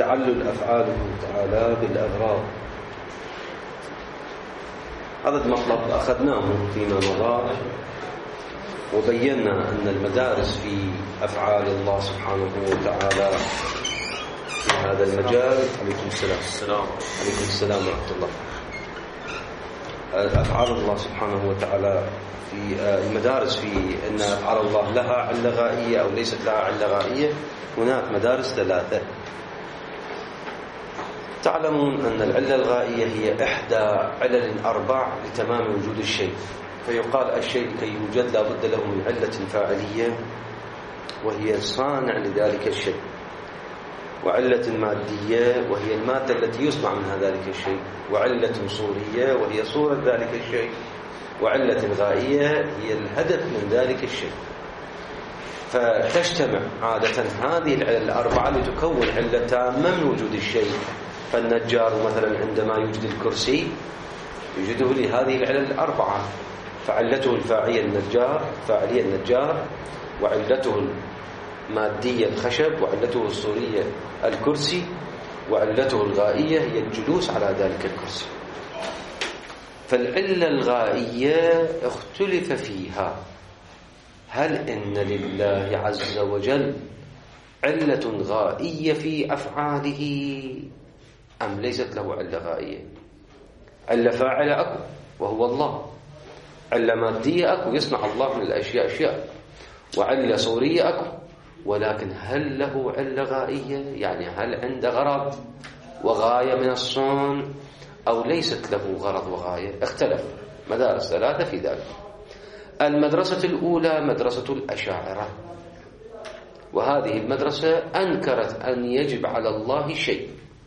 تعلل أفعاله تعالى بالأغراض. هذا المطلب أخذناه فيما مضى، وبينا أن المدارس في أفعال الله سبحانه وتعالى في هذا المجال. عليكم السلام. عليكم السلام ورحمة الله. أفعال الله سبحانه وتعالى في المدارس في أن أفعال الله لها علة غائية أو ليست لها علة غائية. هناك مدارس ثلاثة. تعلمون أن العلة الغائية هي إحدى علل 4 لتمام وجود الشيء، فيقال الشيء كي يوجد لا بد له من علة فاعلية وهي صانع لذلك الشيء، وعلة مادية وهي المادة التي يصنع منها ذلك الشيء، وعلة صورية وهي صورة ذلك الشيء، وعلة غائية هي الهدف من ذلك الشيء. فتجتمع عادة هذه العلل 4 لتكون علة تامة من وجود الشيء. فالنجار مثلا عندما يوجد الكرسي يوجده لهذه العلل 4، فعلته الفاعلية النجار، وعلته المادية الخشب، وعلته الصورية الكرسي، وعلته الغائية هي الجلوس على ذلك الكرسي. فالعلة الغائية اختلف فيها، هل إن لله عز وجل علة غائية في أفعاله أم ليست له علة غائية؟ علة فاعلة أكو وهو الله، علة مادية أكو يصنع الله من الأشياء أشياء، وعلة صورية أكو، ولكن هل له علة غائية؟ يعني هل عنده غرض وغاية من الصنع أو ليست له غرض وغاية؟ اختلف مدارس 3 في ذلك. المدرسة الأولى مدرسة الأشاعرة، وهذه المدرسة أنكرت أن يجب على الله شيء،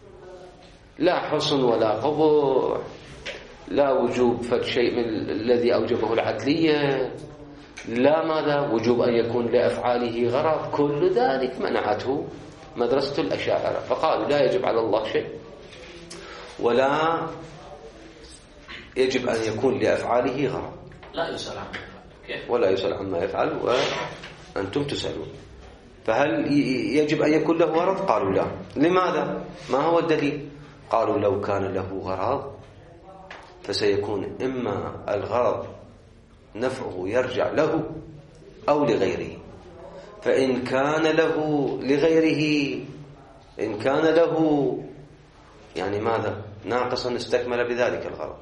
لا حسن ولا قبح، لا وجوب فالشيء من الذي أوجبه العدلية، لا ماذا وجوب أن يكون لأفعاله غرض. كل ذلك منعته مدرسة الأشاعرة، فقالوا لا يجب على الله شيء، ولا يجب أن يكون لأفعاله غرض، ولا يسأل عما يفعل وأنتم تسألون. فهل يجب أن يكون له غرض؟ قالوا لا. لماذا؟ ما هو الدليل؟ قالوا لو كان له غرض فسيكون إما الغرض نفعه يرجع له أو لغيره، فإن كان له لغيره، إن كان له يعني ماذا ناقصا استكمل بذلك الغرض،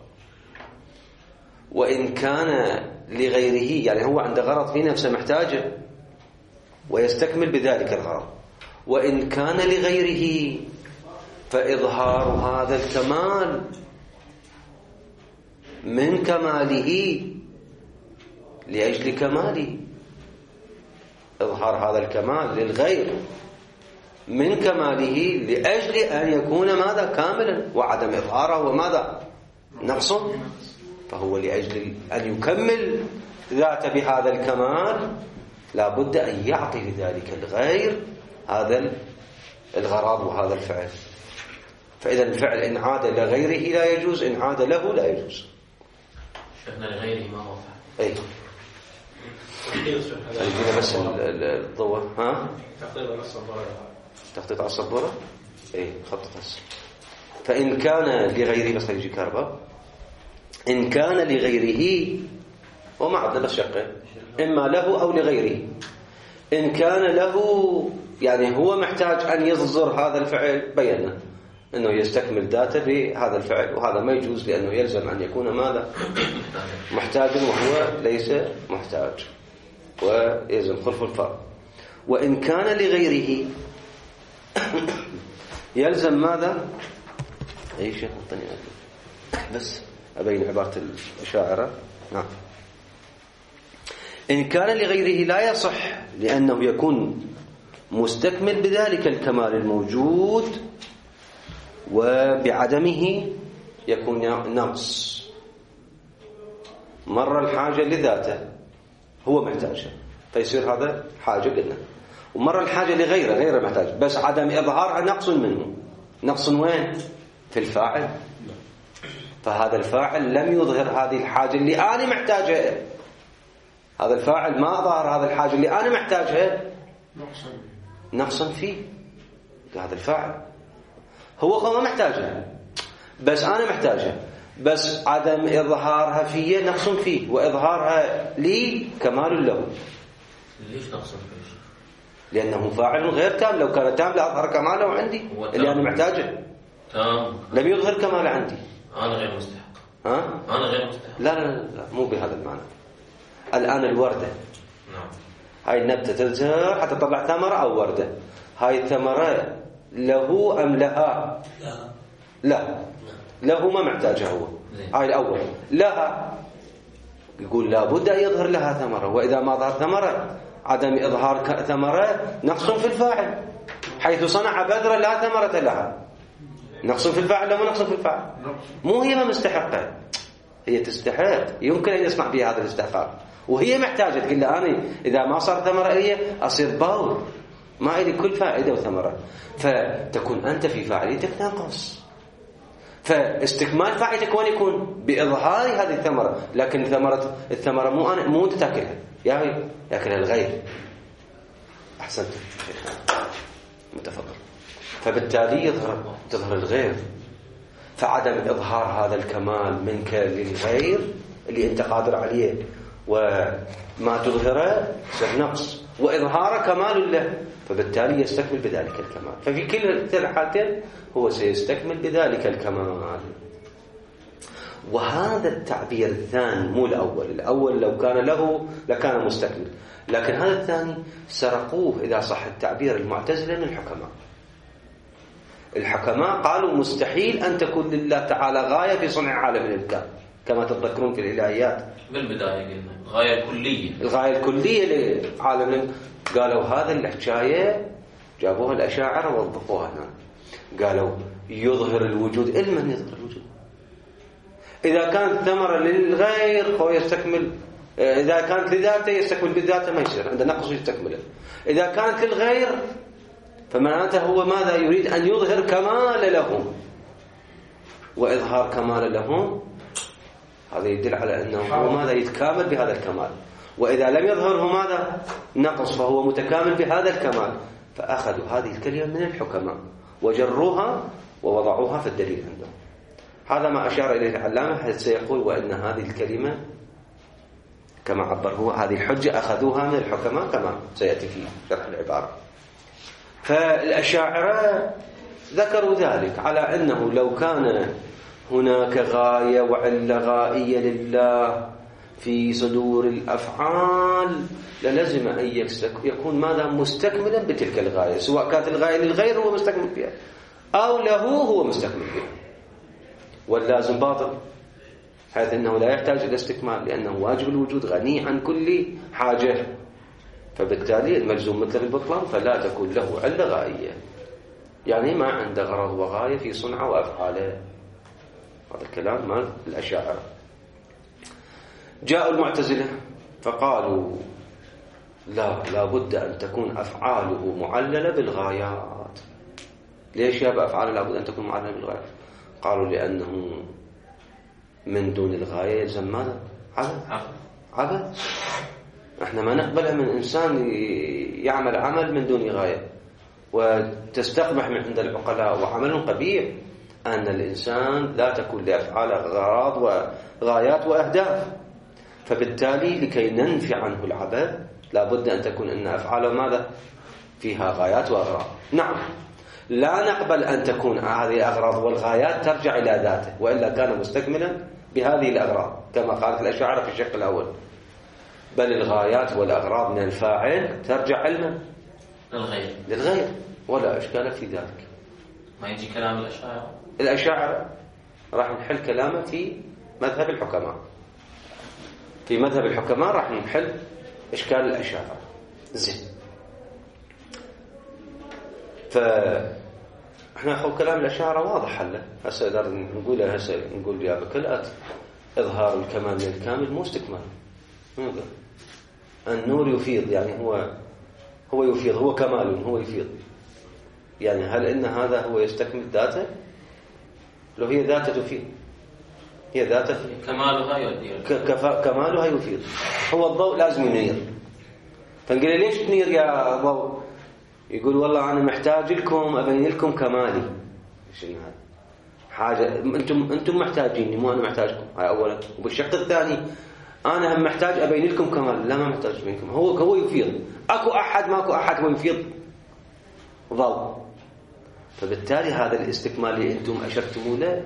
وإن كان لغيره يعني هو عنده غرض في نفسه محتاجه ويستكمل بذلك الغرض، وإن كان لغيره فإظهار هذا الكمال من كماله لأجل كماله، إظهار هذا الكمال للغير من كماله لأجل أن يكون ماذا كاملا، وعدم إظهاره وماذا نقص، فهو لأجل أن يكمل ذاته بهذا الكمال لا بد أن يعطي لذلك الغير هذا الغرض وهذا الفعل. فإذا الفعل إن عاد لغيره لا يجوز، إن عاد له لا يجوز. شفنا لغيره ما هو فعل. أي يجينا بس الضوء. ها تخطيط على السبورة. أي خطط هسه. فإن كان لغيره بس يجي كهرباء. إن كان لغيره وما عندنا بس شقين، إما له أو لغيره. إن كان له يعني هو محتاج أن يصدر هذا الفعل، بينا أنه يستكمل ذاته بهذا الفعل، وهذا ما يجوز لأنه يلزم أن يكون ماذا محتاجا وهو ليس محتاج، ويلزم خلف الفرق. وإن كان لغيره يلزم ماذا؟ أي شيء أعطني بس أبين عبارة الأشاعرة. نعم. إن كان لغيره لا يصح لأنه يكون مستكمل بذلك الكمال الموجود، وبعدمه يكون نقص. مرة الحاجة لذاته هو محتاجها فيصير هذا حاجة قلنا، ومرة الحاجة لغيره غيره محتاج، بس عدم إظهارها نقص منه. نقص وين؟ في الفاعل. فهذا الفاعل لم يظهر هذه الحاجة اللي أنا محتاجها، هذا الفاعل ما ظهر هذا الحاجة اللي أنا محتاجها، نقصا فيه هذا الفاعل. هو ما محتاجها، بس أنا محتاجها، بس عدم إظهارها فيه نقص فيه، وإظهارها لي كمال له. ليش نقص فيه؟ لأنه فاعل غير تام. لو كان تام لأظهر كماله عندي اللي أنا محتاجه. تام. لم يظهر كماله عندي. أنا غير مستحق. أنا غير مستحق. لا مو بهذا المعنى. الآن الوردة. نعم. هاي النبتة تزهر حتى تطلع ثمرة أو وردة. هاي الثمرة له أم لها؟ لا. له ما محتاجها هو. هاي الأول. لها يقول لابد أن يظهر لها ثمرة، وإذا ما ظهر ثمرة عدم إظهار ثمرة نقص في الفاعل، حيث صنع بذرة لا ثمرة لها. نقص في الفاعل لا مو نقص في الفاعل. مو هي ما مستحقة، هي تستحق، يمكن أن يصنع بها هذا الاستحقاق، وهي محتاجة. تقول لها أنا إذا ما صار ثمرة لي أصير باول، ما إلي كل فائدة وثمرة، فتكون أنت في فاعليتك ناقص. فاستكمال فاعلتك وين يكون؟ بإظهار هذه الثمرة. لكن الثمرة مو أنت تأكلها، يأكلها الغير. أحسنت متفضل. فبالتالي تظهر الغير، فعدم إظهار هذا الكمال منك للغير اللي أنت قادر عليه وما تظهره يصير نقص، وإظهاره كمال له، فبالتالي يستكمل بذلك الكمال. ففي كل الحالتين هو سيستكمل بذلك الكمال. وهذا التعبير الثاني مو الأول لو كان له لكان مستكمل، لكن هذا الثاني سرقوه إذا صح التعبير المعتزلة من الحكماء قالوا مستحيل أن تكون لله تعالى غاية في صنع عالم الإمكان، كما تتذكرون في الإلهيات بالبداية قلنا الغاية الكلية لعالم الإمكان. قالوا هذا الحكاية جابوها الأشاعرة ووظفوها هنا، قالوا يظهر الوجود. من يظهر الوجود؟ إذا كانت ثمرة للغير هو يستكمل، إذا كانت لذاته يستكمل بذاته، ما يصير عنده نقص يستكمله. إذا كانت للغير فمعناته هو ماذا يريد؟ أن يظهر كمال لهم، وإظهار كمال لهم هذا يدل على أنه هو ماذا يتكامل بهذا الكمال، وإذا لم يظهره ماذا نقص، فهو متكامل بهذا الكمال. فأخذوا هذه الكلمة من الحكماء وجروها ووضعوها في الدليل عندهم. هذا ما أشار إليه العلامة، حيث سيقول وإن هذه الكلمة كما عبر هو هذه الحجة أخذوها من الحكماء كما سيأتي في شرح العبارة. فالأشاعرة ذكروا ذلك على أنه لو كان هناك غاية وعلة غائية لله في صدور الأفعال للزم أن يكون ماذا مستكملا بتلك الغاية، سواء كانت الغاية للغير هو مستكمل فيها أو له هو مستكمل فيها. واللازم باطل، حيث أنه لا يحتاج إلى استكمال، لأنه واجب الوجود غني عن كل حاجة، فبالتالي الملزوم مثل البطلان فلا تكون له علة غائية، يعني ما عنده غرض وغاية في صنعه وأفعاله. هذا الكلام مال الأشاعرة. جاءوا المعتزلة فقالوا لا بد أن تكون أفعاله معللة بالغايات. ليش يا أفعاله لا بد أن تكون معللة بالغايات؟ قالوا لأنه من دون الغاية يلزم ماذا؟ عبث. احنا ما نقبلها من إنسان يعمل عمل من دون غاية، وتستقبح من عند العقلاء وعمل قبيح أن الإنسان لا تكون لأفعاله غراض وغايات وأهداف. فبالتالي لكي ننفي عنه العبث لا بد أن تكون أن أفعاله ماذا؟ فيها غايات وأغراض. نعم، لا نقبل أن تكون هذه الأغراض والغايات ترجع إلى ذاته، وإلا كان مستكملا بهذه الأغراض كما قالت الأشاعرة في الشق الأول، بل الغايات والأغراض من الفاعل ترجع علما للغير ولا إشكال في ذلك. ما يجي كلام الأشاعرة راح نحل كلامه في مذهب الحكماء. في مذهب الحكماء راح نحل إشكال الأشاعرة. زين، فإحنا أخو كلام الأشاعرة واضح حله. هسه إذا نقوله نقول يا بكلات إظهار الكمال للكامل مو استكمال. النور يفيض، يعني هو يفيض، هو كمال، هو يفيض. يعني هل إن هذا هو يستكمل ذاته؟ لو هي ذاته تفيض، هي ذاته كمالها يؤدي كمالها يفيض. هو الضوء لازم ينير، فنقول ليش تنير يا ضوء؟ يقول والله أنا محتاج لكم أبين لكم كمالي. شنو هذا؟ حاجة أنتم محتاجيني مو أنا محتاجكم، هاي أولا. وبالشق الثاني أنا هم محتاج أبين لكم كمال، لا ما محتاج منكم. هو يفيض، أكو أحد ماكو أحد، هو يفيض ظل. فبالتالي هذا الاستكمال اللي أنتم أشرتموا له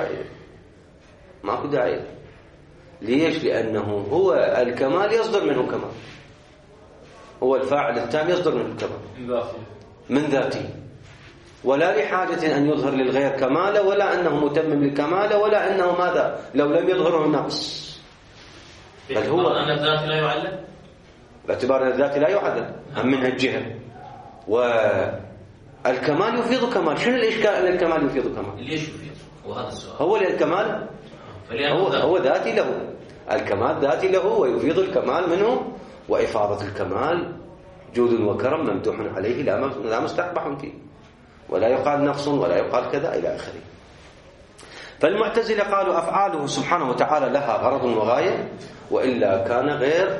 ماكو داعي. ليش؟ لأنه هو الكمال يصدر منه كمال، هو الفاعل التام يصدر منه الكمال من ذاته، ولا لحاجة أن يظهر للغير كماله، ولا أنه متمم لكماله، ولا أنه ماذا لو لم يظهره نقص. بل هو أن الذات لا يعلل، باعتبار أن الذات لا يعلل من الجهة. والكمال يفيض كمال. شنو الإشكال أن الكمال يفيض كمال؟ ليش يفيض؟ وهذا السؤال. هو للكمال هو ذاتي له، الكمال ذاتي له، ويفيض الكمال منه. وإفاضة الكمال جود وكرم ممدوح عليه لا مستقبح فيه، ولا يقال نقص ولا يقال كذا إلى آخره. فالمعتزلة قالوا أفعاله سبحانه وتعالى لها غرض وغاية، وإلا كان غير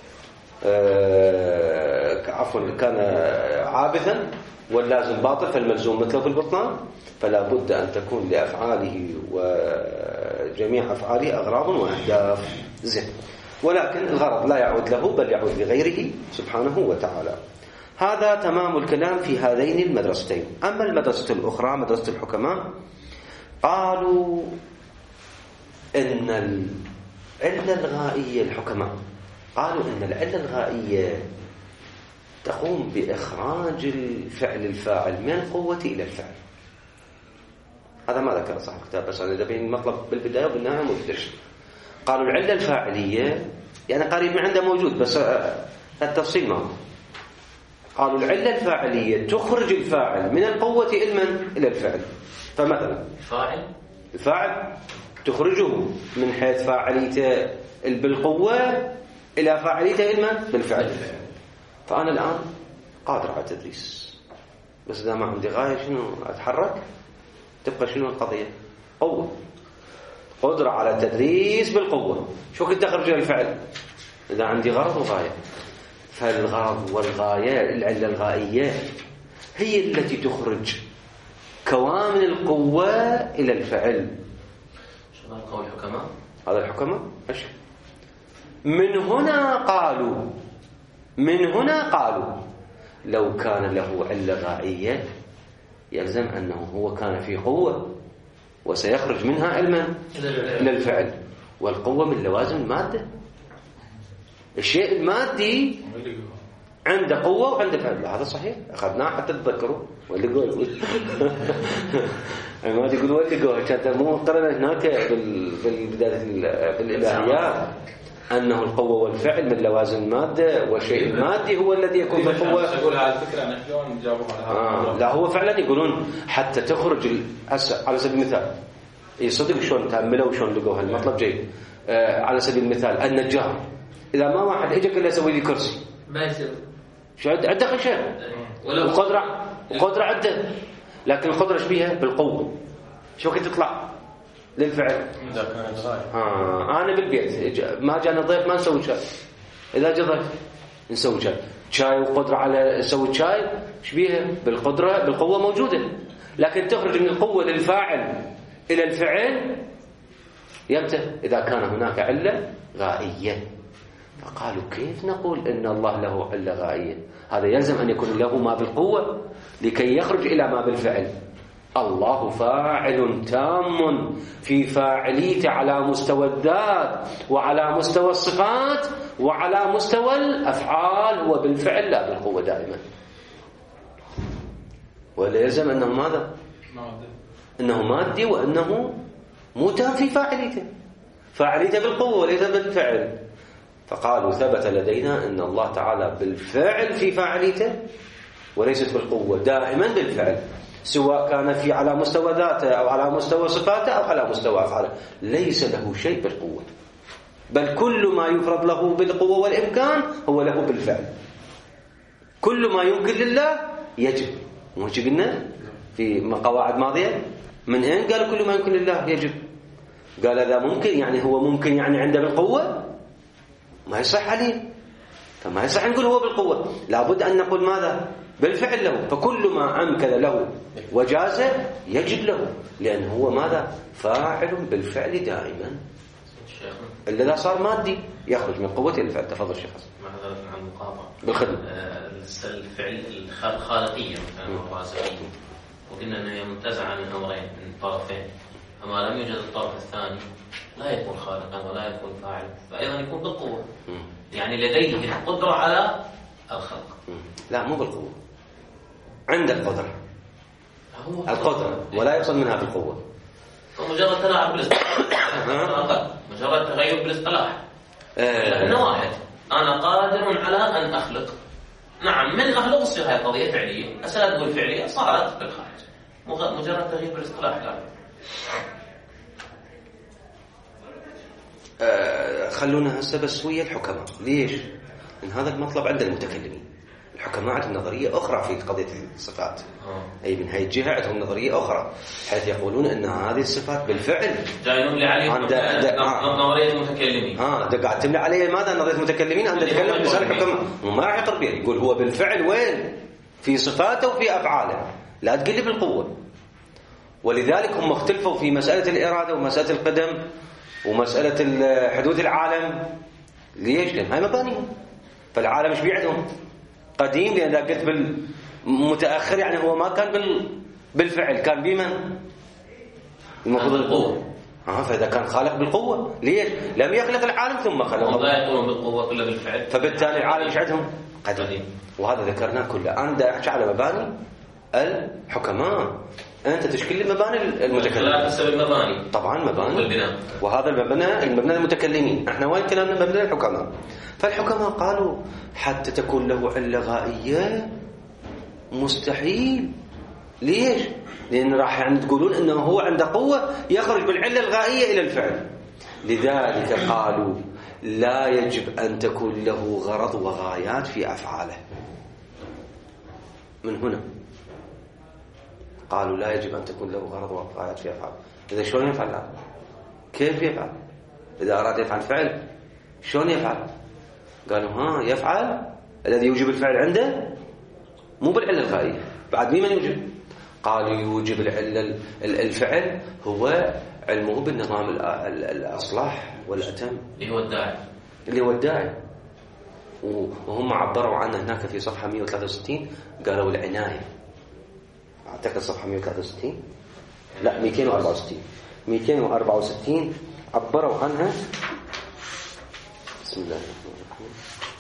كان عابثا، واللازم باطل، فالملزوم مثله في البطلان. فلا بد أن تكون لأفعاله وجميع أفعاله أغراض وأهداف زين، ولكن الغرض لا يعود له بل يعود لغيره سبحانه وتعالى. هذا تمام الكلام في هذين المدرستين. أما المدرسة الأخرى مدرسة الحكماء، قالوا إن العلة الغائية، الحكماء قالوا إن العلة الغائية تقوم بإخراج الفعل الفاعل من القوة إلى الفعل. هذا ما ذكر صاحب الكتاب، بس أنا أبين المطلب بالبداية وبالنهاية مدرش. قالوا العلة الفاعلية يعني قريب من عنده موجود، بس التفصيل ما هو. قالوا العلة الفاعلية تخرج الفاعل من القوة إلى الفعل. فمثلا الفاعل تخرجه من حيث فاعليته بالقوة إلى فاعليته بالفعل. فأنا الآن قادر على التدريس، بس إذا ما عندي غاية شنو أتحرك، تبقى شنو القضية؟ قوة، قدرة على التدريس بالقوة. شو كنت أخرج إلى الفعل إذا عندي غرض وغاية؟ فالغرض والغاية، العلة الغائية هي التي تخرج كوامن القوة إلى الفعل. شو قول الحكماء؟ هذا الحكماء من هنا قالوا لو كان له علة غائية يلزم أنه هو كان في قوة وسيخرج منها علما إلى الفعل، والقوة من لوازم المادة. الشيء المادي عنده قوة وعنده فعل، هذا صحيح، أخذناه حتى تذكروا. واللي يقول ما تقول واللي يقول كانت مو قرنا هناك بالإلهيات أنه القوة والفعل من لوازم المادة، والشيء المادي هو الذي يكون بالقوة. يقول هذه الفكرة أنا شلون جابوا على هذا؟ لا هو فعلا يقولون حتى تخرج هسه على سبيل المثال، يصدق شلون تأملوا شلون لقوا هالمطلب جيد. على سبيل المثال النجار، إذا ما واحد إجا كله يسوي لي كرسي ما يصير، شو عنده خشب وقدرة عنده، لكن القدرة ايش بيها؟ بالقوة. شو كنت تطلع للفعل؟ إذا كانت غاية. أنا بالبيت ما جانا ضيف ما نسوي شاي، إذا جاء ضيف نسوي شاي وقدرة على نسوي شاي، ايش بيها؟ بالقوة موجودة، لكن تخرج من القوة للفاعل إلى الفعل يمتى؟ إذا كان هناك علة غائية. فقالوا كيف نقول إن الله له علة غائية؟ هذا يلزم أن يكون له ما بالقوة لكي يخرج إلى ما بالفعل. الله فاعل تام في فاعليته على مستوى الذات وعلى مستوى الصفات وعلى مستوى الأفعال، هو بالفعل لا بالقوة دائما. ولا يلزم أنه ماذا؟ أنه مادي، وأنه مو تام في فاعليته بالقوة وليس بالفعل. فقالوا ثبت لدينا أن الله تعالى بالفعل في فاعليته وليست بالقوة، دائما بالفعل، سواء كان في على مستوى ذاته أو على مستوى صفاته أو على مستوى أفعاله، ليس له شيء بالقوة، بل كل ما يفرض له بالقوة والإمكان هو له بالفعل. كل ما يمكن لله يجب، مش قلنا في قواعد ماضية؟ من أين قال كل ما يمكن لله يجب؟ قال إذا ممكن يعني هو ممكن يعني عنده بالقوة، ما يصح عليه. فما يصح نقول هو بالقوة، لابد أن نقول ماذا؟ بالفعل له. فكل ما أمكن له وجاز يجب له، لأنه هو ماذا؟ فاعل بالفعل دائما. إذا صار مادي يخرج من قوته الفعل. تفضل شيخ حسن. معذرة عن المقاطعة. بالخدمة. الفعل الخالقية مثلا الرازقية، وقلنا أنها منتزعة من أمرين، من طرفين، فما لم يوجد الطرف الثاني لا يكون خالقا ولا يكون فاعلا، فأيضا يكون بالقوة. يعني لديه القدرة على الخلق. لا، مو بالقوة، عند القدرة. القدرة ولا يقصد منها بالقوة. فمجرد تلاعب بالاصطلاح، مجرد تغير بالاصطلاح. لأنه واحد، أنا قادر على أن أخلق. نعم، من أخلق تصير هذه قضية فعلية، أسأل أقول فعلية صارت بالخارج، مجرد تغيير بالاصطلاح. لا. خلونا هسه بس ويا الحكماء. ليش؟ إن هذا المطلب عند المتكلمين. الحكماء عندهم نظرية أخرى في قضية الصفات. أي من هاي الجهة عندهم نظرية أخرى، حيث يقولون أن هذه الصفات بالفعل جايين لي عليه نظرية المتكلمين. ده قاعد تملي عليه ماذا؟ نظرية المتكلمين. عند يتكلم بلسان الحكماء وما راح يقر به، يقول هو بالفعل وين؟ في صفاته وفي أفعاله، لا تقل لي بالقوة. ولذلك هم اختلفوا في مسألة الإرادة ومسألة القدم ومسألة حدوث العالم. ليش؟ لأن هاي مبانيهم. فالعالم مش بيعدهم قديم، لأن إذا قلت بالمتأخر يعني هو ما كان بالفعل، كان بمن؟ المفروض القوة. فإذا كان خالق بالقوة، ليش؟ لم يخلق العالم ثم خلقه. لا يقولون بالقوة ولا بالفعل، فبالتالي العالم مش عندهم قديم. وهذا ذكرناه كله. أنا دا أحكي على مباني الحكماء، أنت تشكل لي مباني المتكلمين. لا تسوي المباني. طبعا مباني والبناء. وهذا المبنى المتكلمين. احنا وين كلامنا؟ مبنى الحكماء. فالحكماء قالوا حتى تكون له علة غائية مستحيل. ليش؟ لأن راح يعني تقولون أنه هو عنده قوة يخرج بالعلة الغائية إلى الفعل. لذلك قالوا لا يجب أن تكون له غرض وغايات في أفعاله. من هنا قالوا لا يجب أن تكون له غرض وغايات في أفعاله. إذا شلون يفعل هذا؟ كيف يفعل؟ إذا أراد يفعل فعل شلون يفعل؟ قالوا يفعل الذي يوجب الفعل عنده مو بالعلة الغائية. بعد مين يوجب؟ قالوا يوجب الفعل هو علمه بالنظام الأصلاح والأتم اللي هو الداعي. وهم عبروا عنه هناك في صفحة 163. قالوا العناية، أعتقد صفحة 163 لا 264 عبروا عنها. بسم الله الرحمن الرحيم.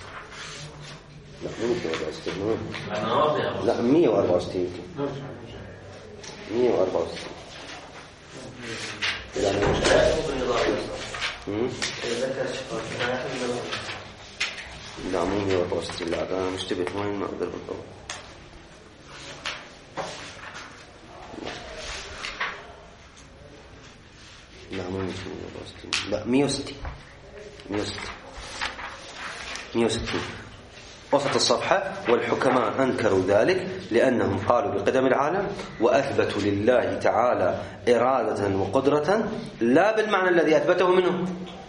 لا مو 264 لا 164 لا مو 164. لا أنا مشتبه وين ما أقدر بالضبط. لا مو 164 لا 160 وسط الصفحة. والحكماء أنكروا ذلك لأنهم قالوا بقدم العالم وأثبتوا لله تعالى إرادة وقدرة لا بالمعنى الذي أثبته منهم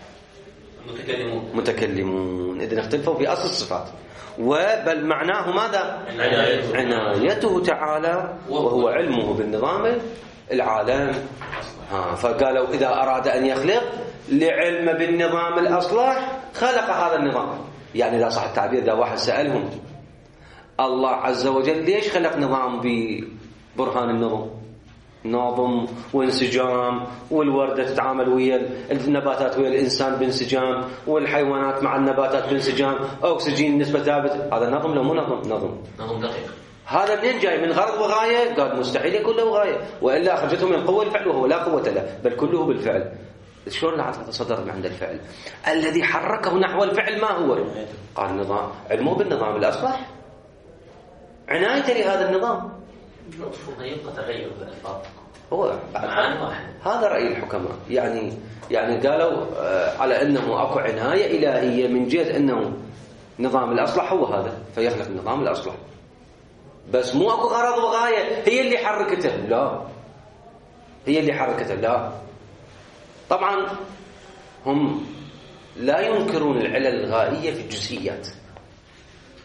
متكلمون. إذن اختلفوا في أصل الصفات، وبل معناه ماذا؟ عنايته تعالى وهو علمه بالنظام العالم. فقالوا إذا أراد أن يخلق لعلم بالنظام الأصلاح خلق هذا النظام. يعني إذا صح التعبير، إذا واحد سألهم الله عز وجل ليش خلق نظام ببرهان نظم وانسجام، والوردة تتعامل ويا النباتات ويا الإنسان بانسجام، والحيوانات مع النباتات بانسجام، أكسجين نسبة ثابت، هذا نظم لو مو نظم دقيق. هذا منين جاي؟ من غرض وغاية؟ قال مستحيل يكون له غاية، وإلا أخرجته من القوة الفعل، وهو لا قوة له بل كله بالفعل. شلون لا تصدر من عند الفعل الذي حركه نحو الفعل؟ ما هو؟ قال نظام علمه بالنظام الأصلح، عنايته لهذا النظام. يبقى تغير بالألفاظ هو هذا رأي الحكماء. يعني قالوا على أنه أكو عناية إلهية من جهة أنه نظام الأصلح هو هذا، فيخلق النظام الأصلح، بس مو أكو غرض وغاية هي اللي حركته. لا، هي اللي حركته لا. طبعا هم لا ينكرون العلل الغائية في الجزئيات،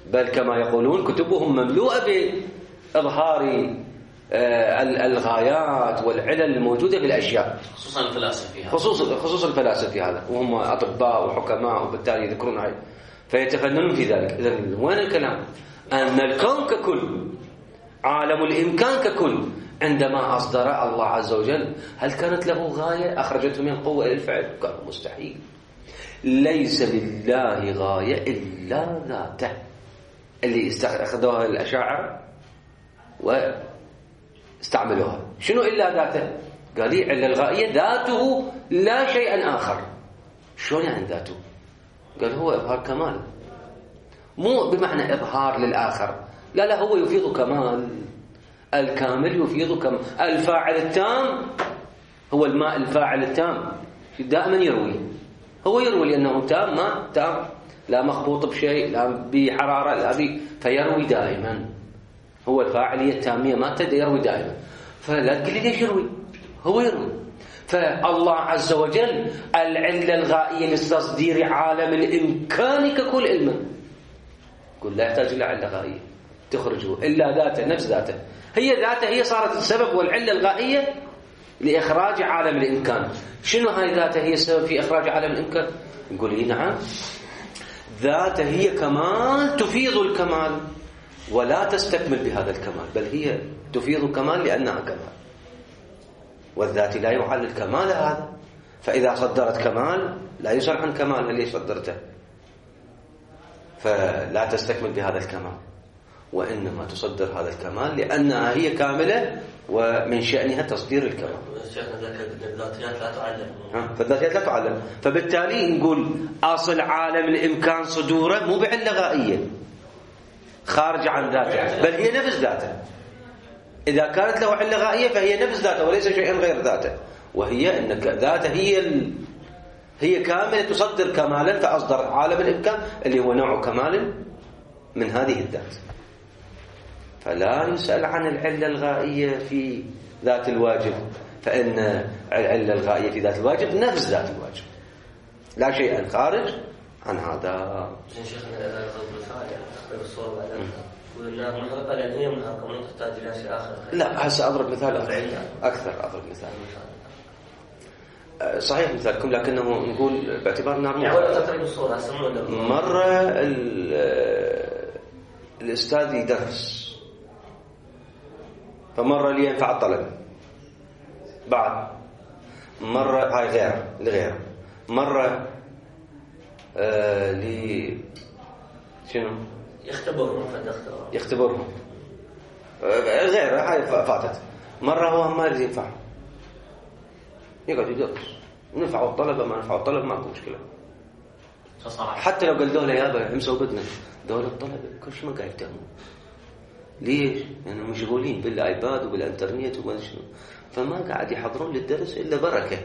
بل كما يقولون كتبهم مملوءة بإظهار الغايات والعلل الموجودة بالأشياء، خصوصا الفلاسفة خصوصا الفلاسفة في هذا، وهم أطباء وحكماء وبالتالي يذكرون هاي فيتفننون في ذلك. إذن وين الكلام؟ أن الكون ككل، عالم الإمكان ككل، عندما أصدر الله عز وجل هل كانت له غاية أخرجته من القوة إلى الفعل؟ قال مستحيل. ليس لله غاية إلا ذاته، اللي أخذوها الأشاعرة واستعملوها. شنو إلا ذاته؟ قال لي إلا الغائية ذاته لا شيء آخر. شلون يعني ذاته؟ قال هو إظهار كمال، مو بمعنى إظهار للآخر، لا هو يفيض كمال، الكامل يفيض كمال. الفاعل التام هو الماء، الفاعل التام دائما يروي، هو يروي لأنه تام، ما تام، لا مخبوط بشيء، لا بحرارة، لا فيروي دائما. هو الفاعلية التامية ما تدري، يروي دائما. فلا تقول لي ليش يروي، هو يروي. فالله عز وجل العلة الغائية لتصدير عالم الإمكان ككل علما، قل لا يحتاج إلى علة غائية تخرجه إلا ذاته، نفس ذاته، هي ذاته، هي صارت السبب والعلة الغائية لإخراج عالم الإمكان. شنو هاي ذاته هي السبب في إخراج عالم الإمكان؟ نقول لي نعم، ذاته هي كمال تفيض الكمال ولا تستكمل بهذا الكمال، بل هي تفيض كمال لأنها كمال، والذات لا يعل الكمال هذا. فإذا صدرت كمال لا يسأل عن كمال اللي صدرته، فلا تستكمل بهذا الكمال، وإنما تصدر هذا الكمال لأنها هي كاملة ومن شأنها تصدير الكمال. الذاتيات لا تعلم، فالذاتيات لا تعلم، فبالتالي نقول أصل عالم الإمكان صدوره مو بعلة غائية خارج عن ذاته، بل هي نفس ذاته. إذا كانت له علة غائية فهي نفس ذاته وليس شيئا غير ذاته، وهي أن ذاته هي كاملة تصدر كمالا، فأصدر عالم الإمكان اللي هو نوع كمال من هذه الذات. فلا يسأل عن العلة الغائية في ذات الواجب، فإن العلة الغائية في ذات الواجب نفس ذات الواجب، لا شيء خارج عن هذا. شيخنا أخبر الصور بعد ولا محرقة لأن هي منها كمان تحتاج إلى شيء آخر. لا هسه أضرب مثال أكثر. أضرب مثال صحيح مثالكم، لكنه نقول باعتبار نار مرة الأستاذ يدرس، فمرة لي ينفع الطلبة، بعد مرة هاي غير مرة لي شنو يختبرهم غير هاي فاتت. مرة هو ما يريد ينفع، يقعد يدرس، نفعوا الطلبة ما نفعوا الطلبة ماكو مشكلة. حتى لو قال دولة يابا امسوا بدنا، دولة الطلبة كل شيء ما قاعد يفتهمون. ليش؟ لأنهم يعني مشغولين بالآيباد وبالإنترنت وما شنو، فما قاعد يحضرون للدرس إلا بركة.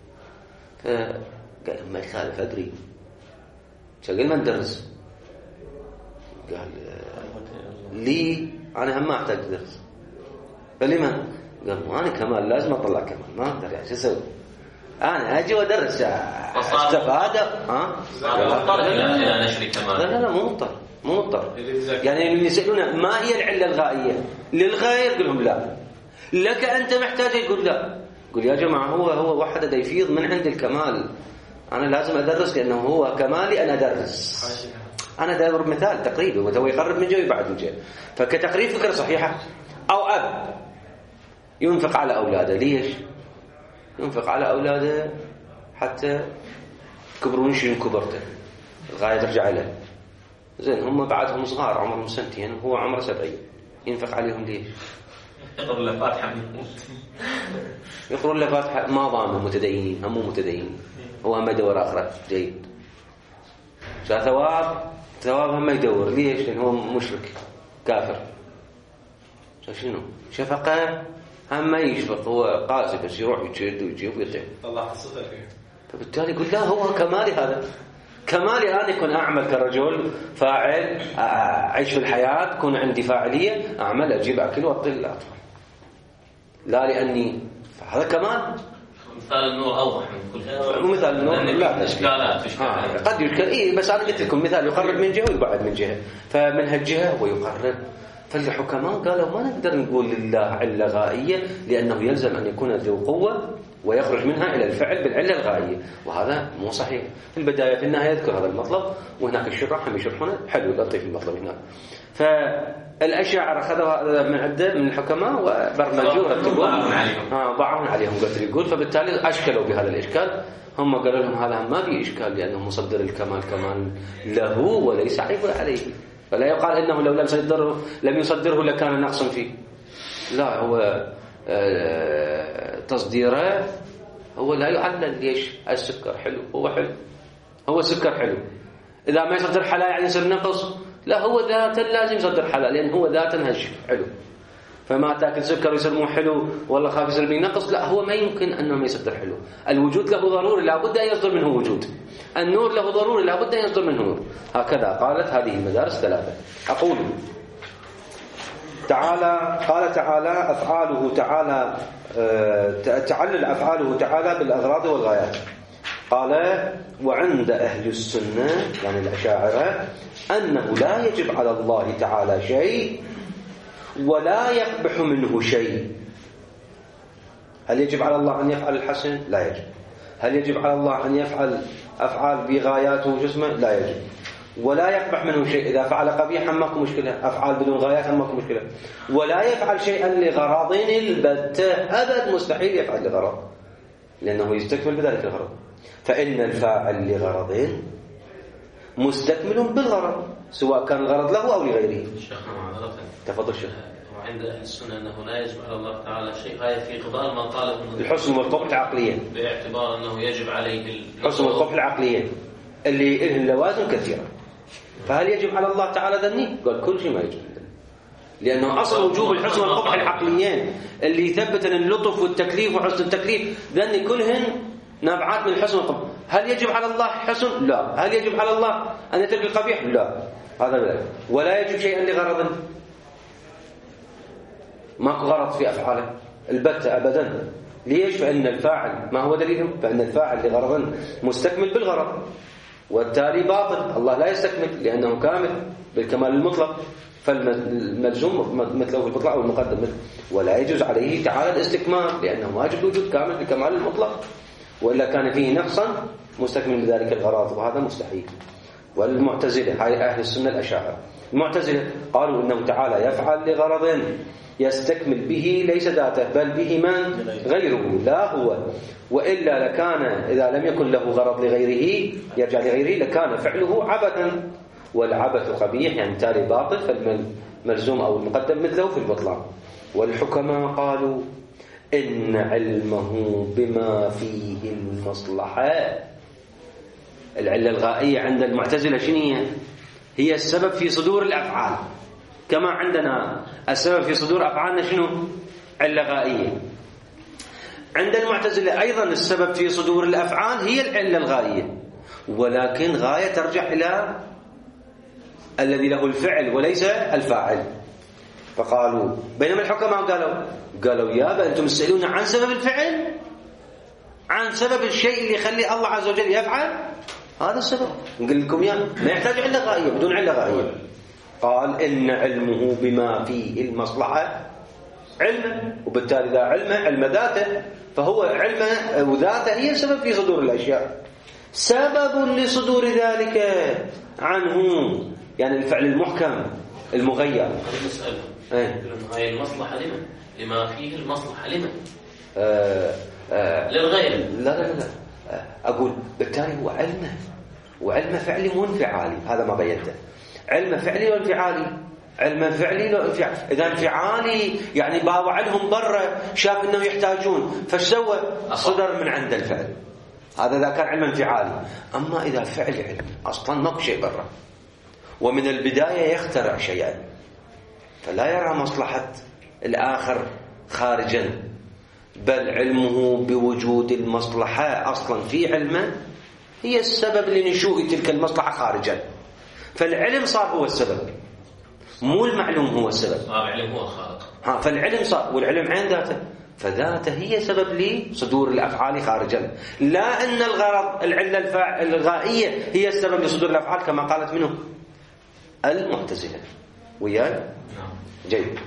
فقال ما يخالف أدري، شغل ما ندرس. قال لي أنا هم ما أحتاج درس. فلما؟ قال أنا كمال لازم أطلع كمال، ما أقدر يعني شو أسوي؟ أنا أجي وأدرس استفاد. لا مو مضطر. يعني اللي يسألون ما هي العلة الغائية للغير، يقول لهم لا، لك أنت محتاج، يقول لا. يقول يا جماعة هو واحد دا يفيض من عند الكمال، أنا لازم أدرس لأنه هو كمالي، أنا أدرس. أنا دا أضرب مثال تقريبي، وهو يقرب من جوي بعد من جوي. فكتقريب فكرة صحيحة. أو أب ينفق على أولاده، ليش؟ ينفق على أولاده حتى كبرون شيء كبرته، الغاية ترجع له. زين هم بعدهم صغار عمرهم سنتين وهو عمره 70، ينفق عليهم ليش؟ يقرأ له فاتحة، يقرأ له فاتحة، ما ضامن متدينين، هم مو متدينين، هو هم يدور آخرة جيد. ثواب هم يدور، ليش؟ لأنه هو مشرك كافر. شنو؟ شفقة هم ما يشفق، هو قاسي بس يروح يجد ويجيب ويطيع. الله خصته فيه. فبالتالي يقول لا، هو كمالي هذا، كمالي أنا يكون أعمل كرجل فاعل، أعيش في الحياة، يكون عندي فاعلية، أعمل أجيب أكل وأطل الأطفال، لا لأني هذا كمال. مثال النور أوضح من كل شيء. ومثال النور لا إشكالات قد يشكل بس أنا قلت لكم مثال يقرب من جهة ويبعد من جهة، فمن هالجهة هو يقرب. فالحكماء قالوا ما نقدر نقول لله علة غائية لأنه يلزم أن يكون ذو قوة ويخرج منها إلى الفعل بالعلة الغائية، وهذا مو صحيح. في البداية في النهاية يذكر هذا المطلب، وهناك الشراح هم يشرحونه حلو لطيف المطلب هناك. فالأشاعرة أخذوا من عدة من الحكماء وبرمجوها بعضهم عليهم قلت يقول، فبالتالي أشكلوا بهذا الإشكال. هم قالوا لهم هذا ما في إشكال لأنه مصدر الكمال كمال له وليس عيب عليه، فلا يقال إنه لو لم يصدره لكان نقصا فيه. لا، هو تصديره هو لا يعلل. ليش؟ السكر حلو، هو حلو، هو سكر حلو. إذا ما يصدر حلال يعني يصير نقص؟ لا، هو ذاتا لازم يصدر حلال لأن هو ذاتا هش حلو. فما تاكل سكر ويصير مو حلو والله خاف يصير به نقص، لا، هو ما يمكن أنه ما يصدر حلو. الوجود له ضروري لابد أن يصدر منه وجود، النور له ضروري لابد أن يصدر منه نور. هكذا قالت هذه المدارس ثلاثة. أقول تعالى قال تعالى أفعاله تعالى تعلل أفعاله تعالى بالأغراض والغايات. قال وعند أهل السنة يعني الأشاعرة أنه لا يجب على الله تعالى شيء ولا يقبح منه شيء. هل يجب على الله أن يفعل الحسن؟ لا يجب. هل يجب على الله أن يفعل أفعال بغاياته وجسمه؟ لا يجب. ولا يقبح منه شيء. إذا فعل قبيحا ماكو مشكلة، أفعال بدون غايات ماكو مشكلة. ولا يفعل شيئا لغرض البتة، أبد مستحيل يفعل لغرض لأنه يستكمل بذلك الغرض. فإن الفاعل لغرض مستكمل بالغرض سواء كان الغرض له أو لغيره. شيخنا معذرة، تفضل شيخ. وعند أهل السنة أنه لا يجب على الله تعالى شيء، هذا في قبال ما قاله الحسن والقبح العقلية، باعتبار أنه يجب عليه الحسن والقبح العقلية اللي له اللوازم كثيرة. فهل يجب على الله تعالى ذني؟ قال كل شيء ما يجب، لأنه أصل وجوب الحسن والقبح العقليين اللي يثبت اللطف والتكليف وحسن التكليف ذني كلهن نابعات من الحسن والقبح. هل يجب على الله حسن؟ لا. هل يجب على الله أن يترك القبيح؟ لا. هذا بلا. ولا يجب شيئا لغرض، ماكو غرض في أفعاله البتة أبدا. ليش؟ فإن الفاعل ما هو دليلهم؟ فإن الفاعل لغرض مستكمل بالغرض، والتالي باطل. الله لا يستكمل لأنه كامل بالكمال المطلق، فالملزوم مثله في البطلع أو المقدم مثل. ولا يجوز عليه تعالى الاستكمال لأنه واجب الوجود كامل بالكمال المطلق، وإلا كان فيه نقصا مستكمل بذلك الغرض، وهذا مستحيل. والمعتزلة هاي أهل السنة الأشاعرة، المعتزلة قالوا إنه تعالى يفعل لغرض يستكمل به ليس ذاته بل به من غيره لا هو، وإلا لكان إذا لم يكن له غرض لغيره يرجع لغيره لكان فعله عبثا، والعبث قبيح يعني تالي باطل، فالملزوم أو المقدم مثله في البطلان. والحكماء قالوا إن علمه بما فيه المصلحة. العلة الغائية عند المعتزلة شنو هي السبب في صدور الأفعال، كما عندنا السبب في صدور أفعالنا شنو؟ علة غائية. عند المعتزلة أيضا السبب في صدور الأفعال هي العلة الغائية، ولكن غاية ترجع إلى الذي له الفعل وليس الفاعل. فقالوا بينما الحكماء قالوا يابا أنتم تسألون عن سبب الفعل، عن سبب الشيء اللي يخلي الله عز وجل يفعل، هذا السبب نقول لكم ما يحتاج علة غائية بدون علة غائية. قال إن علمه بما فيه المصلحة علمه، وبالتالي إذا علم ذاته فهو علمه وذاته هي السبب في صدور الأشياء، سبب لصدور ذلك عنه يعني الفعل المحكم المغير. نسأل هاي المصلحة لمن؟ لما فيه المصلحة لمن؟ للغير. لا أقول بالتالي هو علمه، وعلمه فعلي مو انفعالي، هذا ما بينته. علمه فعلي وانفعالي، علمه فعلي وانفعالي. إذا انفعالي يعني باوع لهم برا شاف إنه يحتاجون فاش سوى؟ صدر من عند الفعل، هذا إذا كان علم انفعالي. أما إذا الفعل علم أصلا ماكو شيء برا، ومن البداية يخترع شيئا فلا يرى مصلحة الآخر خارجا، بل علمه بوجود المصلحة أصلا في علمه هي السبب لنشوء تلك المصلحة خارجا. فالعلم صار هو السبب، مو المعلوم هو السبب. العلم هو الخالق. فالعلم صار، والعلم عين ذاته. فذاته هي سبب لصدور الأفعال خارجا، لا أن الغرض العلة الغائية هي السبب لصدور الأفعال كما قالت منه المعتزلة. وياي؟ جيد.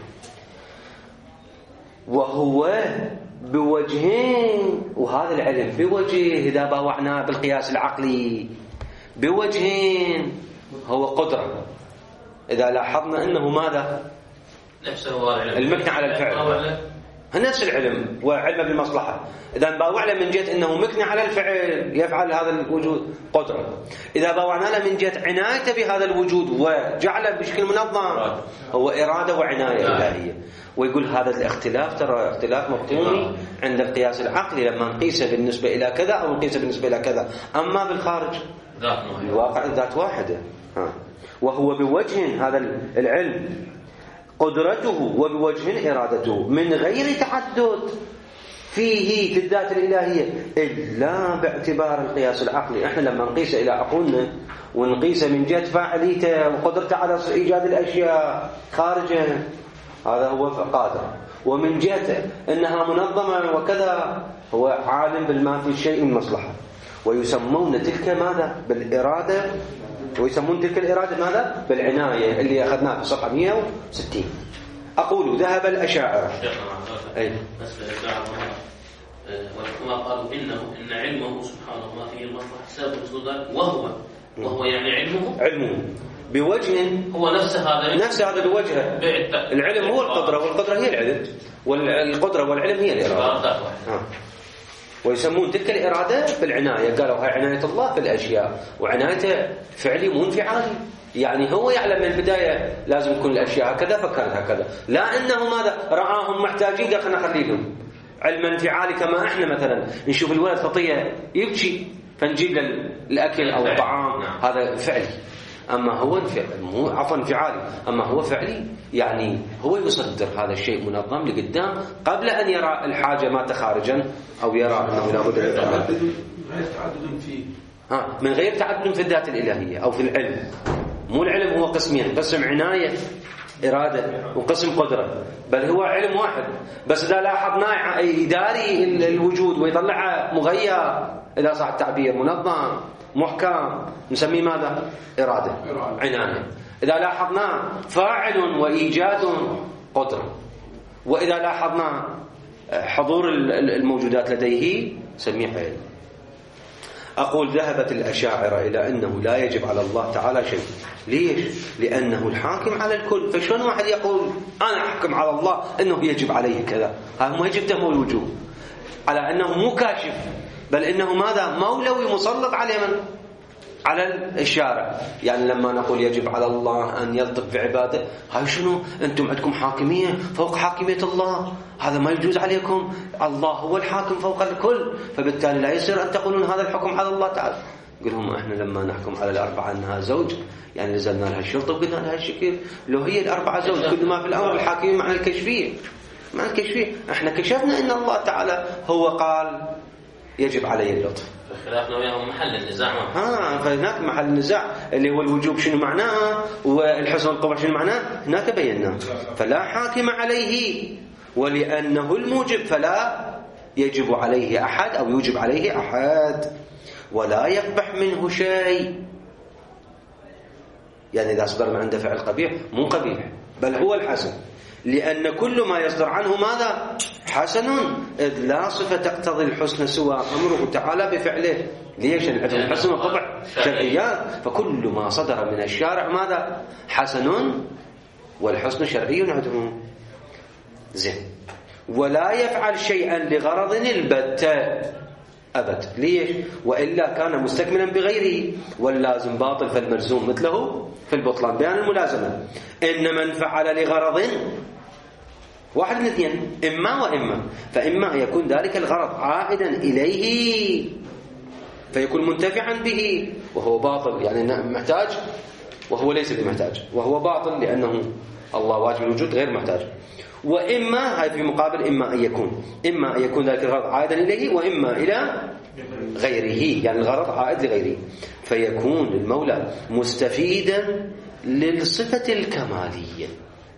وهو بوجهين، وهذا العلم بوجه إذا باوعناه بالقياس العقلي بوجهين هو قدرة. إذا لاحظنا أنه ماذا؟ نفسه هو العلم، المكنة على الفعل، نفس العلم وعلم بالمصلحة. إذا باوع له من جهة أنه مكنة على الفعل يفعل هذا الوجود قدرة، إذا باوعنا له من جهة عنايته بهذا الوجود وجعله بشكل منظم هو إرادة وعناية إلهية. ويقول هذا الاختلاف ترى اختلاف مفهومي عند القياس العقلي لما نقيسه بالنسبة إلى كذا أو نقيسه بالنسبة إلى كذا، أما بالخارج الواقع ذات واحدة. وهو بوجه هذا العلم قدرته وبوجه إرادته من غير تعدد فيه في الذات الإلهية إلا باعتبار القياس العقلي. احنا لما نقيسه إلى عقولنا ونقيسه من جهة فاعليته وقدرته على إيجاد الأشياء خارجه هذا هو قادر، ومن جهة أنها منظمة وكذا هو عالم بالما في شيء من مصلحة. ويسمون تلك ماذا؟ بالإرادة، ويسمون تلك الإرادة ماذا؟ بالعناية اللي أخذناها في صفحة 160. أقول ذهب الأشاعرة أي بس وما قالوا إن علمه سبحانه ما فيه المصلحة سبب الصدى وهو يعني علمه بوجه هو نفس هذا الوجه. العلم هو القدرة والقدرة هي العلم، والقدرة والعلم هي الإرادة. ويسمون تلك الإرادة بالعناية، قالوا هاي عناية الله بالأشياء، وعنايته فعلي مو انفعالي، يعني هو يعلم من البداية لازم يكون الأشياء هكذا فكرت هكذا، لا أنه ماذا رآهم محتاجين قال خلنا نخليهم علم انفعالي. كما احنا مثلا نشوف الولد خطية يبكي فنجيب له الأكل أو الطعام، هذا فعلي. أما هو مو عفوا انفعالي، أما هو فعلي، يعني هو يصدر هذا الشيء منظم لقدام قبل أن يرى الحاجة مات خارجا أو يرى أنه لا بد من غير تعدد في الذات الإلهية أو في العلم. مو العلم هو قسمين، قسم عناية إرادة وقسم قدرة، بل هو علم واحد. بس إذا لاحظنا يداري الوجود ويطلع مغير إذا صح التعبير منظم محكم نسميه ماذا؟ إرادة عناية. إذا لاحظنا فاعل وإيجاد قدرة، وإذا لاحظنا حضور الموجودات لديه سميه علم. أقول ذهبت الأشاعرة إلى أنه لا يجب على الله تعالى شيء. ليش؟ لأنه الحاكم على الكل. فشون واحد يقول أنا أحكم على الله أنه يجب عليه كذا؟ هذا ما يجب تهم الوجوب على أنه مو كاشف، بل إنه ماذا؟ مولوي مسلط عليه من؟ على الشارع. يعني لما نقول يجب على الله أن يلطف بعباده، هاي شنو؟ أنتم عندكم حاكمية فوق حاكمية الله، هذا ما يجوز عليكم، الله هو الحاكم فوق الكل، فبالتالي لا يصير أن تقولون هذا الحكم على الله تعالى. يقول لهم احنا لما نحكم على الأربعة أنها زوج، يعني نزلنا لها الشرطة وقلنا لها الشكل لو هي الأربعة زوج، كل ما في الأمر الحاكمية معنى الكشفية، معنى الكشفية. احنا كشفنا أن الله تعالى هو قال يجب عليه اللطف، خلافنا وياهم محل النزاع. فهناك محل النزاع اللي هو الوجوب شنو معناه والحسن والقبح شنو معناه، هناك بينا. فلا حاكم عليه، ولأنه الموجب فلا يجب عليه أحد أو يوجب عليه أحد، ولا يقبح منه شيء. يعني إذا صدر من عنده فعل قبيح مو قبيح بل هو الحسن، لأن كل ما يصدر عنه ماذا؟ حسن، إذ لا صفة تقتضي الحسن سوى أمره تعالى بفعله. ليش؟ الحسن والقبح شرعيات، فكل ما صدر من الشارع ماذا؟ حسن، والحسن شرعي عندهم. زين. ولا يفعل شيئا لغرض البتة أبد. ليش؟ وإلا كان مستكملا بغيره، واللازم باطل فالملزوم مثله في البطلان. بيان الملازمة إن من فعل لغرض واحد من اثنين، إما وإما، فإما يكون ذلك الغرض عائدا إليه فيكون منتفعا به وهو باطل، يعني محتاج وهو ليس بمحتاج، وهو باطل لأنه الله واجب الوجود غير محتاج. وإما هاي في مقابل إما أن يكون ذلك الغرض عائدا إليه، وإما إلى غيره، يعني الغرض عائد لغيره، فيكون المولى مستفيدا للصفة الكمالية.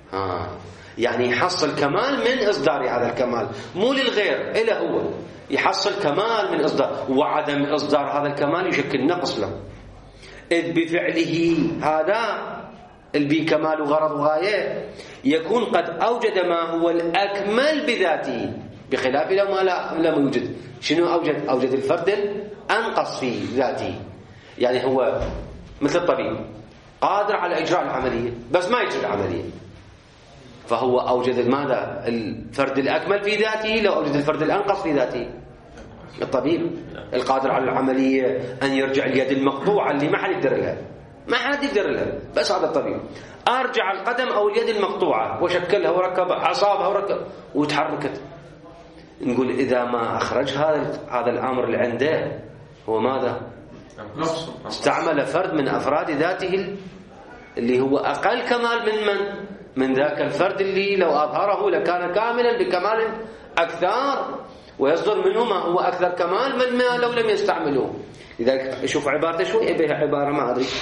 يعني يحصل كمال من إصدار هذا الكمال، مو للغير، إلا هو يحصل كمال من إصدار، وعدم إصدار هذا الكمال يشكل نقص له، إذ بفعله هذا البي كمال وغرض وغاية يكون قد أوجد ما هو الأكمل بذاته، بخلاف لو ما لم يوجد. شنو أوجد الفرد الأنقص في ذاته. يعني هو مثل الطبيب قادر على إجراء العملية بس ما يجري العملية، فهو أوجد ماذا؟ الفرد الأكمل في ذاته. لو أوجد الفرد الأنقص في ذاته، الطبيب القادر على العملية أن يرجع اليد المقطوعة اللي ما حد يقدر لها، ما حد يقدر لها، بس هذا الطبيب أرجع القدم أو اليد المقطوعة وشكلها وركب أعصابها وركب وتحركت. نقول إذا ما أخرج هذا الأمر اللي عنده، هو ماذا؟ استعمل فرد من أفراد ذاته اللي هو أقل كمال من ذاك الفرد اللي لو أظهره لكان كاملا بكمال أكثر، ويصدر منه ما هو أكثر كمال من ما لو لم يستعملوه. لذلك شوف عبارته شوية بها عبارة ما أدري،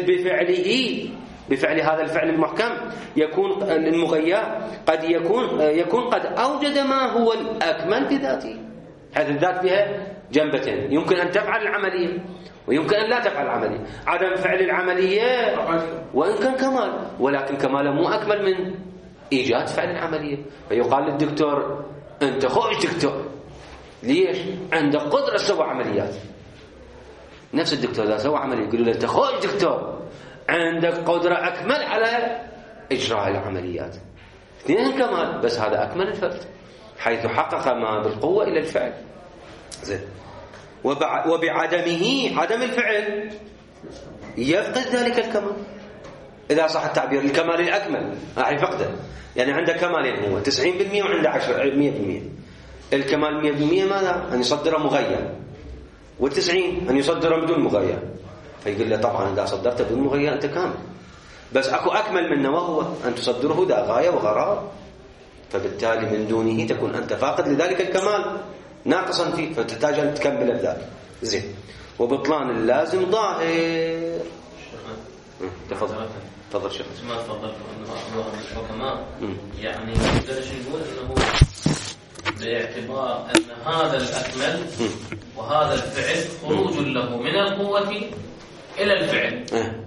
بفعل هذا الفعل المحكم يكون المغير قد يكون قد أوجد ما هو الأكمل بذاته. هذه الذات بها جنبتين، يمكن أن تفعل العملية ويمكن أن لا تفعل العملية. عدم فعل العملية وإن كان كمال، ولكن كماله مو أكمل من إيجاد فعل العملية. فيقال للدكتور أنت خوش دكتور، ليش؟ عندك قدرة تسوي عمليات. نفس الدكتور إذا سوى عملية يقولوا له أنت خوش دكتور، عندك قدرة أكمل على إجراء العمليات. اثنين كمال، بس هذا أكمل الفرد حيث حقق ما بالقوة إلى الفعل. زين. وبعدمه، عدم الفعل، يفقد ذلك الكمال. إذا صح التعبير، الكمال الأكمل راح يفقده. يعني عنده كمالين، هو 90% وعنده 100%. الكمال 100% ماذا؟ أن يصدره مغير، و90 أن يصدره بدون مغير. فيقول له طبعا إذا صدرته بدون مغير أنت كامل، بس أكو أكمل منه وهو أن تصدره ذا غاية وغرض، فبالتالي من دونه تكون أنت فاقد لذلك الكمال، ناقصا فيه، فتحتاج أن تكمل ذلك. زين. وبطلان اللازم ظاهر. تفضل شيخ. ما تفضلت أنه الحكماء يعني نقدر نقول أنه باعتبار أن هذا الأكمل وهذا الفعل خروج له من القوة إلى الفعل،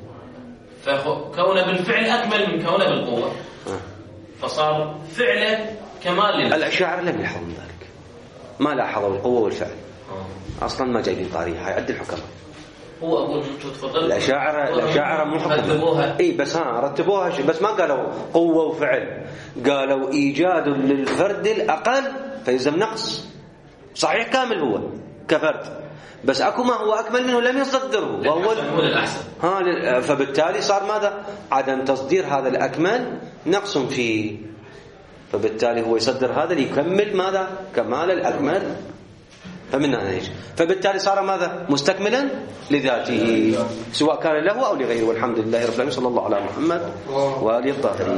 فكونه بالفعل أكمل من كونه بالقوة، فصار فعله كمال لله. الأشاعرة لم يلاحظوا ذلك، ما لاحظوا القوة والفعل أصلا، ما جايبين طاريها. هاي عد الحكماء. هو أقول أنتوا تفضلوا الأشاعرة مو حكماء، إيه بس رتبوها بس ما قالوا قوة وفعل، قالوا إيجاد للفرد الأقل فيلزم نقص. صحيح كامل هو كفرد، بس أكو ما هو أكمل منه لم يصدره وهو الأحسن. فبالتالي صار ماذا؟ عدم تصدير هذا الأكمل نقص فيه، فبالتالي هو يصدر هذا ليكمل ماذا؟ كمال الأكمل. فمن هنا يجي، فبالتالي صار ماذا؟ مستكملا لذاته سواء كان له أو لغيره. والحمد لله رب العالمين، صلى الله على محمد وآله الطاهرين.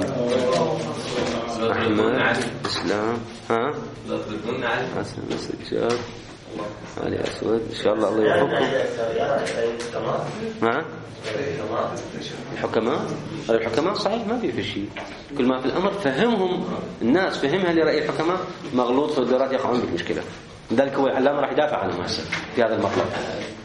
أحمد إسلام مسجد علي أسود إن شاء الله. الله يوفقكم. الحكماء صحيح ما في شيء، كل ما في الأمر فهمهم الناس، فهمها لرأي الحكماء مغلوط في الدرجات يقعون بالمشكلة. ذلك هو العلامة راح يدافع عنه في هذا المطلب.